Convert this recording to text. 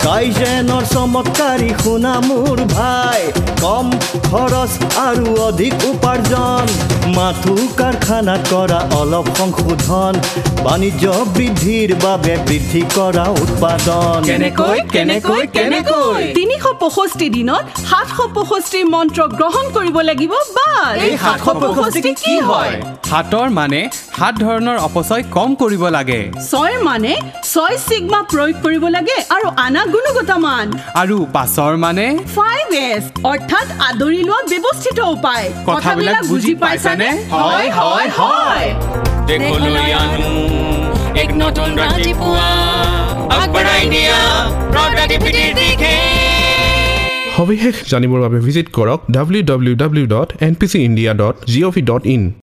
কাইজেনৰ চমৎকাৰী শুনা মোৰ ভাই কম খৰচ আৰু অধিক উপাৰ্জন মাথো কাৰখানাত কৰা অলপ সংশোধন বাণিজ্য বৃদ্ধিৰ বাবে বৃদ্ধি কৰা উৎপাদন কেনেকৈ 365 দিনত 765 মন্ত্ৰ গ্ৰহণ কৰিব লাগিব বাস এই 765 কি হয় হাতৰ মানে 7 ধৰণৰ অপচয় কম কৰিব লাগে 6 মানে 6 সিগমা প্ৰয়োগ কৰিব লাগে আৰু আনা গুণগত মান আৰু 5 মানে 5S অৰ্থাৎ আদৰি লোৱা ব্যৱস্থিত উপায় কথাবিলাক বুজি পাইছানে হয় দেখলৈ আনো এক নতুন ৰাতিপুৱা আগবঢ়াই দিয়া প্ৰগতিৰ দিশে সবিশেষ জানিবৰ বাবে ভিজিট কৰক www.npcindia.gov.in